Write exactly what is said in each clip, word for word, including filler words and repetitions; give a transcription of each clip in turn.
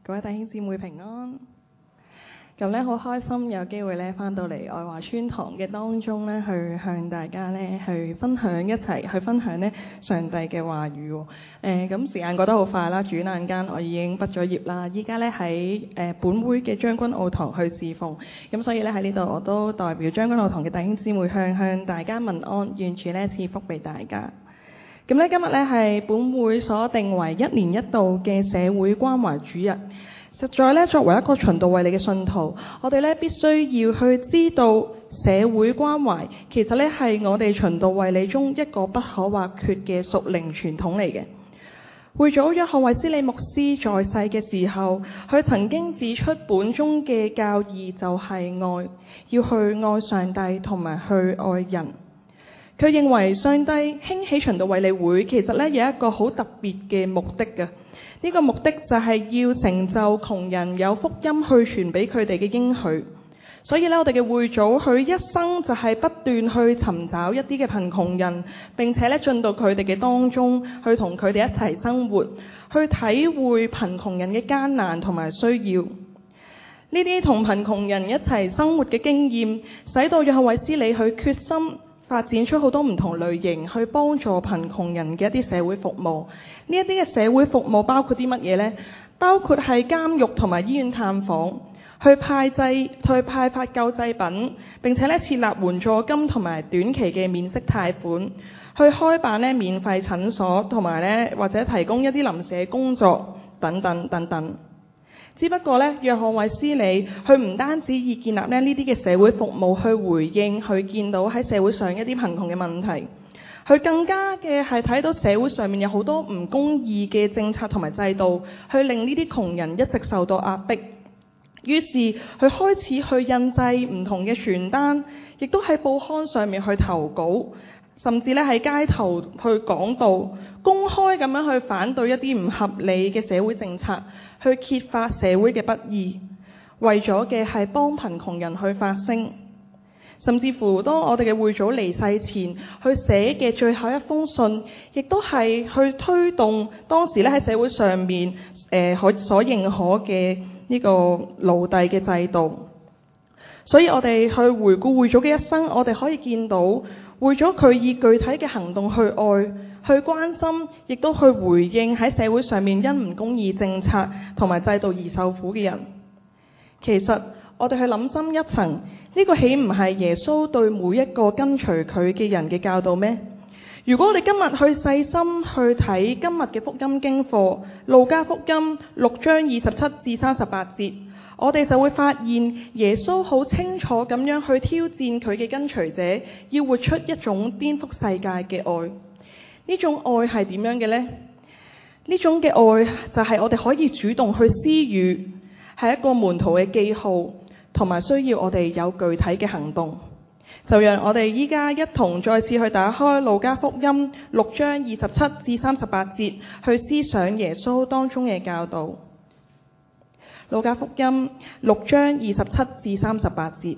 各位弟兄姊妹平安。咁咧好開心有機會咧翻到嚟愛華村堂嘅當中咧，去向大家咧去分享一齊去分享咧上帝嘅話語。誒、呃、咁時間過得好快啦，轉眼間我已經畢咗業啦，依家咧喺誒本會嘅將軍澳堂去侍奉。咁所以咧喺呢度我都代表將軍澳堂嘅弟兄姊妹向向大家問安，願主咧賜福俾大家。咁咧今日咧係本會所定為一年一度嘅社會關懷主日。實在咧，作為一個循道衛理嘅信徒，我哋咧必須要去知道社會關懷其實咧係我哋循道衛理中一個不可或缺嘅屬靈傳統嚟嘅。會長約翰衛斯理牧師在世嘅時候，佢曾經指出本宗嘅教義就係愛，要去愛上帝同埋去愛人。佢認為上帝興起循道衛理會其實咧有一個好特別嘅目的嘅。呢個目的就係要成就窮人有福音去傳俾佢哋嘅應許，所以咧我哋嘅會組佢一生就係不斷去尋找一啲嘅貧窮人，並且咧進到佢哋嘅當中去同佢哋一齊生活，去體會貧窮人嘅艱難同埋需要。呢啲同貧窮人一齊生活嘅經驗，使到約翰衛斯理去決心發展出好多唔同類型去幫助貧窮人嘅一啲社會服務。呢一啲嘅社會服務包括啲乜嘢呢？包括係監獄同埋醫院探訪，去派濟去派發救濟品，並且咧設立援助金同埋短期嘅免息貸款，去開辦咧免費診所，同埋咧或者提供一啲臨時工作等等等等。只不過咧，約翰衛斯理佢唔單止以建立咧呢啲嘅社會服務去回應佢見到喺社會上一啲貧窮嘅問題，佢更加嘅係睇到社會上面有好多唔公義嘅政策同埋制度，去令呢啲窮人一直受到壓迫。於是佢開始去印製唔同嘅傳單，亦都喺報刊上面去投稿，甚至咧喺街頭去講道，公開咁樣去反對一啲唔合理嘅社會政策，去揭發社會嘅不義，為咗嘅係幫貧窮人去發聲。甚至乎當我哋嘅會組離世前去寫嘅最後一封信，亦都係去推動當時咧喺社會上面誒可所認可嘅呢個奴隸嘅制度。所以我哋去回顧會組嘅一生，我哋可以見到會組佢以具體嘅行動去愛、去關心，亦都去回應喺社會上面因唔公義政策同埋制度而受苦嘅人。其實我哋去諗深一層，呢個豈唔係耶穌對每一個跟隨佢嘅人嘅教導咩？如果我哋今日去細心去睇今日嘅福音經課，路加福音六章二十七至三十八節，我哋就會發現耶穌好清楚咁樣去挑戰佢嘅跟隨者，要活出一種顛覆世界嘅愛。呢種愛係點樣嘅呢？呢種嘅愛就係我哋可以主動去施予，係一個門徒嘅記號，同埋需要我哋有具體嘅行動。就讓我哋依家一同再次去打開路加福音六章二十七至三十八節，去思想耶穌當中嘅教導。路加福音六章二十七至三十八節。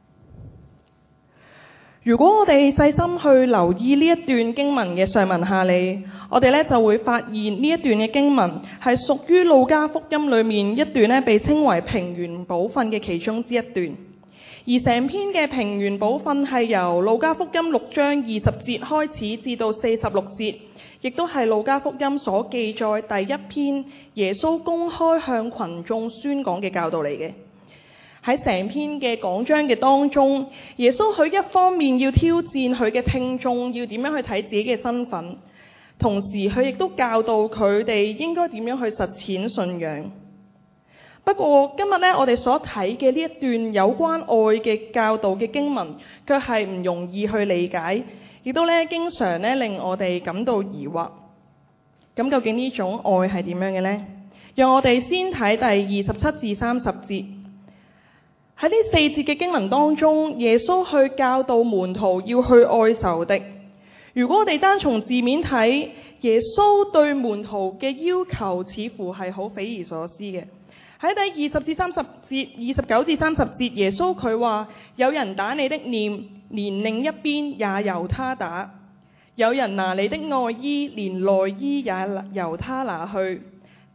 如果我哋細心去留意呢一段經文嘅上文下理，我哋咧就會發現呢一段嘅經文係屬於路加福音裏面一段咧被稱為平原寶訓嘅其中之一段。而成篇嘅平原寶訓係由路加福音六章二十節開始至到四十六節，亦都係路加福音所記載第一篇耶穌公開向群眾宣講嘅教導嚟嘅。喺成篇嘅講章嘅當中，耶穌佢一方面要挑戰佢嘅聽眾要點樣去睇自己嘅身份，同時佢亦都教導佢哋應該點樣去實踐信仰。不過今日咧，我哋所睇嘅呢一段有關愛嘅教導嘅經文，卻係唔容易去理解，亦都咧經常咧令我哋感到疑惑。咁究竟呢種愛係點樣嘅呢？讓我哋先睇第二十七至三十節。喺呢四節嘅經文當中，耶穌去教導門徒要去愛仇敵。如果我哋單從字面睇，耶穌對門徒嘅要求似乎係好匪夷所思嘅。喺第二十至三十節、二十九至三十節，耶穌佢話：有人打你的臉，連另一邊也由他打；有人拿你的外衣，連內衣也由他拿去。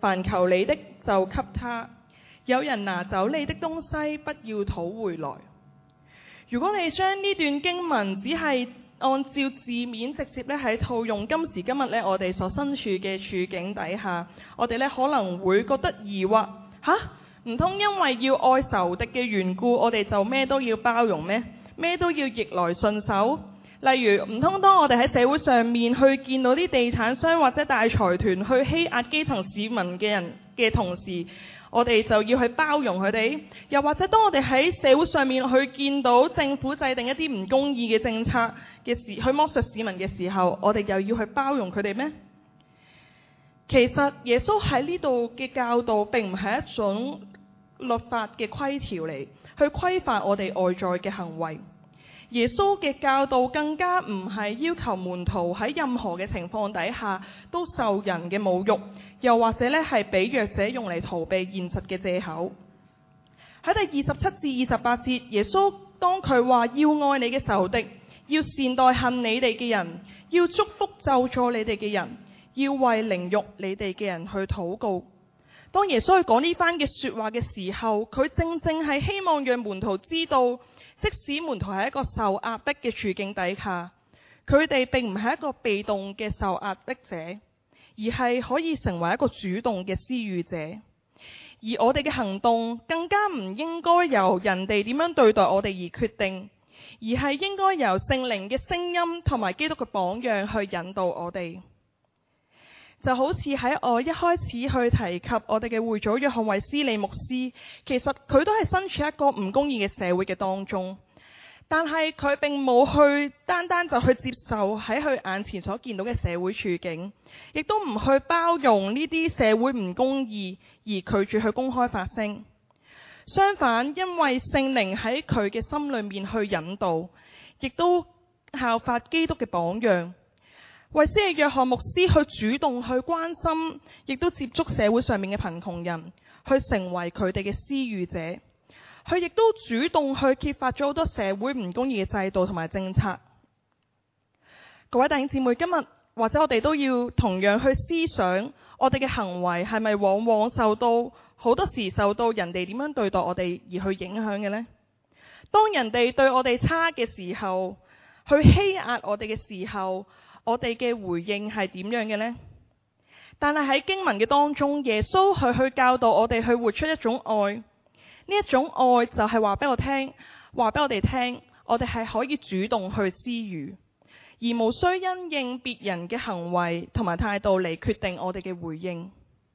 凡求你的就給他。有人拿走你的東西，不要討回來。如果你將呢段經文只係按照字面直接咧喺套用今時今日咧我哋所身處嘅處境底下，我哋咧可能會覺得疑惑，吓？唔通因為要愛仇敵嘅緣故，我哋就咩都要包容咩？咩都要逆來順受？例如唔通當我哋喺社會上面去見到啲地產商或者大財團去欺壓基層市民嘅人嘅同時，我哋就要去包容佢哋？又或者當我哋喺社會上面去見到政府制定一啲唔公義嘅政策嘅時，去剝削市民嘅時候，我哋又要去包容佢哋咩？其實耶穌喺呢度嘅教導並唔係一種律法嘅規條嚟，去規範我哋外在嘅行為。耶穌嘅教導更加唔係要求門徒喺任何嘅情況底下都受人嘅侮辱，又或者咧係俾弱者用嚟逃避現實嘅藉口。喺第二十七至二十八節，耶穌當佢話要愛你嘅仇敵，要善待恨你哋嘅人，要祝福咒詛你哋嘅人，要為凌辱你哋嘅人去禱告。當耶穌去講呢番嘅說話嘅時候，佢正正係希望讓門徒知道，即使門徒係一個受壓迫嘅處境底下，佢哋並唔係一個被動嘅受壓迫者，而係可以成為一個主動嘅施予者。而我哋嘅行動更加唔應該由人哋點樣對待我哋而決定，而係應該由聖靈嘅聲音同埋基督嘅榜樣去引導我哋。就好似喺我一開始去提及我哋嘅會祖約翰衛斯理牧師，其實佢都係身處一個唔公義嘅社會嘅當中，但係佢並冇去單單就去接受喺佢眼前所見到嘅社會處境，亦都唔去包容呢啲社會唔公義而拒絕去公開發聲。相反，因為聖靈喺佢嘅心裏面去引導，亦都效法基督嘅榜樣，衛斯理約翰牧師去主動去關心，亦都接觸社會上面嘅貧窮人，去成為佢哋嘅施予者。佢亦都主動去揭發咗好多社會唔公義嘅制度同埋政策。各位弟兄姊妹，今日或者我哋都要同樣去思想，我哋嘅行為係咪往往受到好多時受到人哋點樣對待我哋而去影響嘅呢？當人哋對我哋差嘅時候，去欺壓我哋嘅時候，我哋嘅回應係點樣嘅呢？但係喺經文嘅當中，耶穌去去教導我哋去活出一種愛，呢一種愛就係話俾我聽，話俾我哋聽，我哋係可以主動去施予，而無需因應別人嘅行為同埋態度嚟決定我哋嘅回應。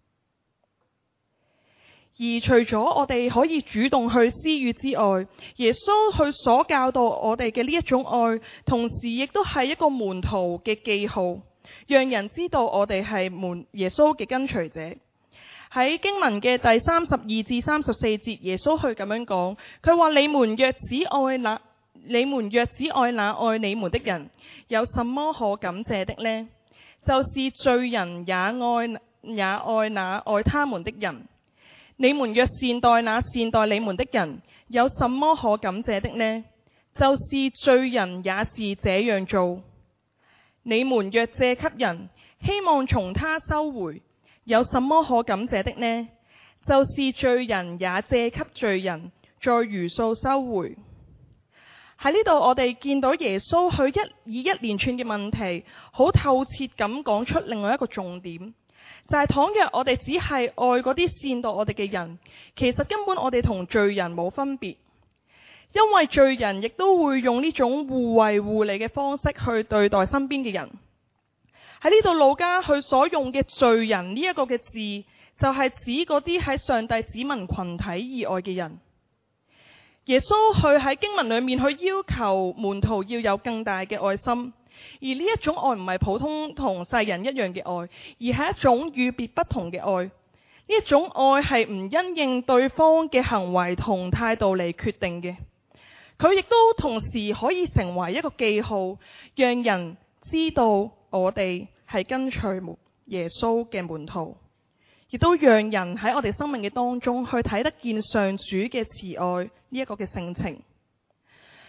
而除咗我哋可以主動去施予之外，耶穌去所教導我哋嘅呢一種愛，同時亦都係一個門徒嘅記號，讓人知道我哋係門耶穌嘅跟隨者。喺經文嘅第三十二至三十四節，耶穌去咁樣講，佢話：你們若只愛那你們若只愛那愛你們的人，有什麼可感謝的呢？就是罪人也愛也愛那愛他們的人。你們若善待那善待你們的人，有什麼可感謝的呢？就是罪人也是這樣做。你們若借給人，希望從他收回，有什麼可感謝的呢？就是罪人也借給罪人，再如數收回。喺呢度我哋見到耶穌去一以一連串嘅問題，好透徹咁講出另外一個重點。就係倘若我哋只係愛嗰啲善待我哋嘅人，其實根本我哋同罪人冇分別，因為罪人亦都會用呢種互惠互利嘅方式去對待身邊嘅人。喺呢度路加佢所用嘅罪人呢一個嘅字，就係指嗰啲喺上帝子民群體以外嘅人。耶穌佢喺經文裏面去要求門徒要有更大嘅愛心。而呢一種愛唔係普通同世人一樣嘅愛，而係一種與別不同嘅愛。呢一種愛係唔因應對方嘅行為同態度嚟決定嘅。佢亦都同時可以成為一個記號，讓人知道我哋係跟隨耶穌嘅門徒，亦都讓人喺我哋生命嘅當中去睇得見上主嘅慈愛呢一個嘅性情。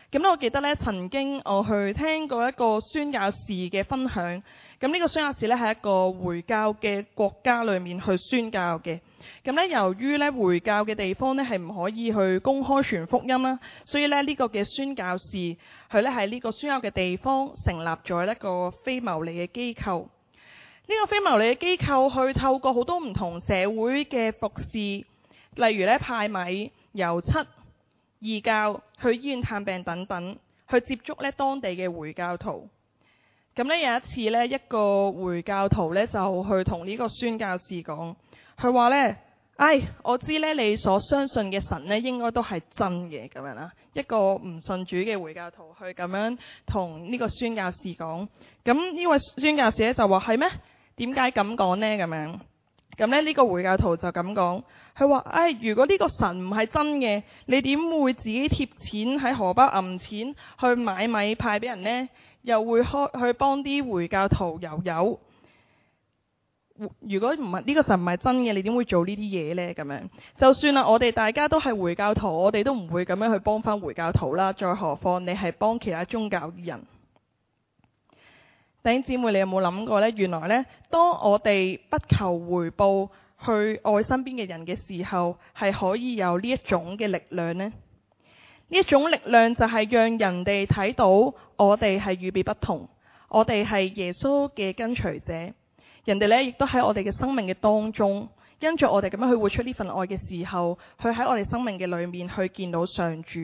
咁咧，我記得咧，曾經我去聽過一個宣教士嘅分享。咁呢個宣教士咧係一個回教嘅國家裏面去宣教嘅。咁咧，由於咧回教嘅地方咧係唔可以去公開傳福音啦，所以咧呢個嘅宣教士佢咧喺呢個宣教嘅地方成立咗一個非牟利嘅機構。呢個非牟利嘅機構去透過好多唔同社會嘅服侍，例如咧派米、油漆、義教、去醫院探病等等，去接觸咧當地嘅回教徒。咁咧有一次咧，一個回教徒咧就去同呢個宣教士講，佢話咧：唉，我知咧你所相信嘅神咧應該都係真嘅咁樣啦。一個唔信主嘅回教徒去咁樣同呢個宣教士講。咁呢位宣教士咧就話：係咩？點解咁講呢？咁樣，咁咧呢個回教徒就咁講，佢話：唉，如果呢個神唔係真嘅，你點會自己貼錢喺荷包揞錢去買米派俾人呢？又會開去幫啲回教徒油油？如果唔係呢個神唔係真嘅，你點會做呢啲嘢呢？咁樣，就算啦，我哋大家都係回教徒，我哋都唔會咁樣去幫翻回教徒啦。再何況你係幫其他宗教嘅人。弟兄姊妹，你有冇諗過呢？原來呢，當我哋不求回報去愛身邊嘅人嘅時候，係可以有呢一種嘅力量呢？呢一種力量就係讓人哋睇到我哋係與別不同，我哋係耶穌嘅跟隨者。人哋呢亦都喺我哋嘅生命嘅當中，因着我哋咁樣去活出呢份愛嘅時候，去喺我哋生命嘅裏面去見到上主。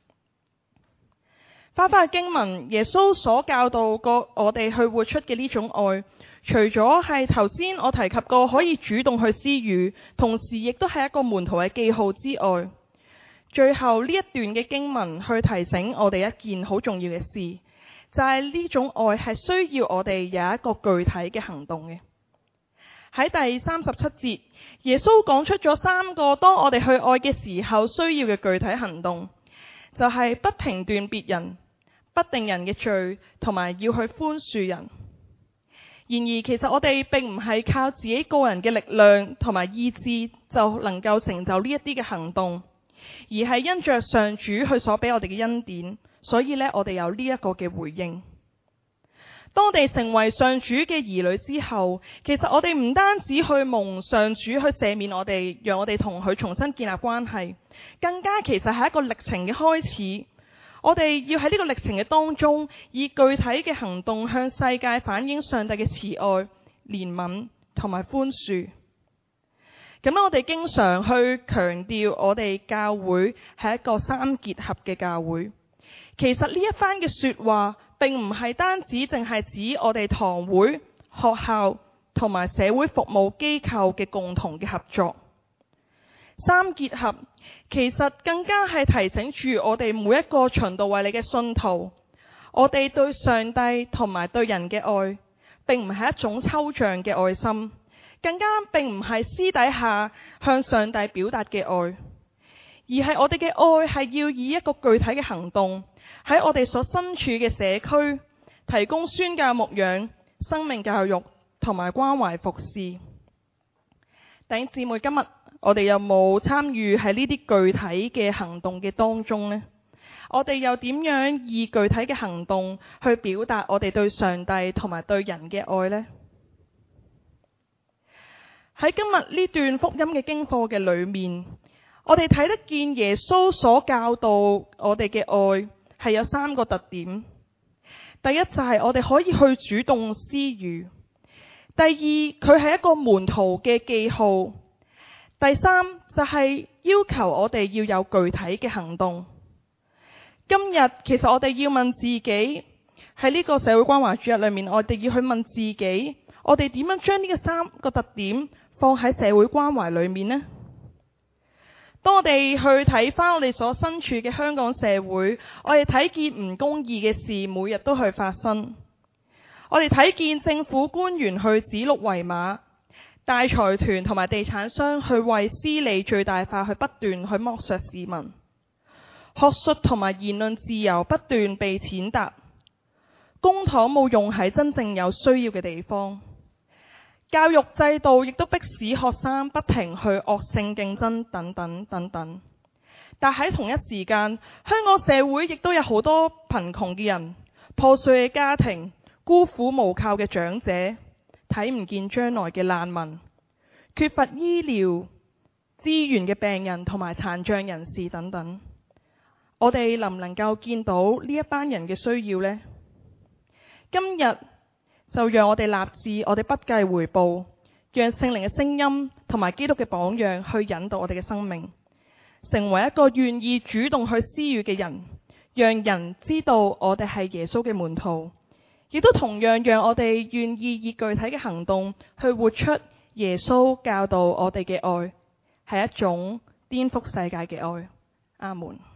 翻返去經文，耶穌所教導過我哋去活出嘅呢種愛，除咗係頭先我提及過可以主動去施予，同時亦都係一個門徒嘅記號之外，最後呢一段嘅經文去提醒我哋一件好重要嘅事，就係呢種愛係需要我哋有一個具體嘅行動嘅。喺第三十七節，耶穌講出咗三個當我哋去愛嘅時候需要嘅具體行動，就係不評斷別人、不定人嘅罪，同埋要去寬恕人。然而，其實我哋並唔係靠自己個人嘅力量同埋意志就能夠成就呢一啲嘅行動，而係因着上主佢所俾我哋嘅恩典，所以呢，我哋有呢一個嘅回應。當我哋成為上主嘅兒女之後，其實我哋唔單止去蒙上主去赦免我哋，讓我哋同佢重新建立關係，更加其實係一個歷程嘅開始。我哋要喺呢個歷程嘅當中，以具體嘅行動向世界反映上帝嘅慈愛、憐憫同埋寬恕。咁我哋經常去強調我哋教會係一個三結合嘅教會。其實呢一番嘅說話並唔係單止淨係指我哋堂會、學校同埋社會服務機構嘅共同嘅合作。三結合其實更加係提醒住我哋每一個循道衛理嘅信徒，我哋對上帝同埋對人嘅愛並唔係一種抽象嘅愛心，更加並唔係私底下向上帝表達嘅愛，而係我哋嘅愛係要以一個具體嘅行動喺我哋所身處嘅社區提供宣教牧養、生命教育同埋關懷服侍。弟兄姊妹，今日我哋有冇參與喺呢啲具體嘅行動嘅當中呢？我哋又點樣以具體嘅行動去表達我哋對上帝同埋對人嘅愛呢？喺今日呢段福音嘅經課嘅裏面，我哋睇得見耶穌所教導我哋嘅愛係有三個特點。第一就係我哋可以去主動施予；第二，佢係一個門徒嘅記號；第三就係要求我哋要有具體嘅行動。今日其實我哋要問自己，喺呢個社會關懷主日裏面，我哋要去問自己，我哋點樣將呢個三個特點放喺社會關懷裏面呢？當我哋去睇翻我哋所身處嘅香港社會，我哋睇見唔公義嘅事每日都去發生，我哋睇見政府官員去指鹿為馬，大財團同埋地產商去為私利最大化，去不斷去剝削市民，學術同埋言論自由不斷被踐踏，公帑冇用喺真正有需要嘅地方，教育制度亦都迫使學生不停去惡性競爭等等等等。 但喺同一時間，香港社會亦都有好多貧窮嘅人、破碎嘅家庭、孤苦無靠嘅長者、睇唔見將來嘅難民、缺乏醫療資源嘅病人同埋殘障人士等等。我哋能唔能夠見到呢一班人嘅需要呢？今日就讓我哋立志，我哋不計回報，讓聖靈嘅聲音同埋基督嘅榜樣去引導我哋嘅生命，成為一個願意主動去施予嘅人，讓人知道我哋係耶穌嘅門徒，亦都同樣讓我哋願意以具體嘅行動去活出耶穌教導我哋嘅愛，係一種顛覆世界嘅愛。阿門。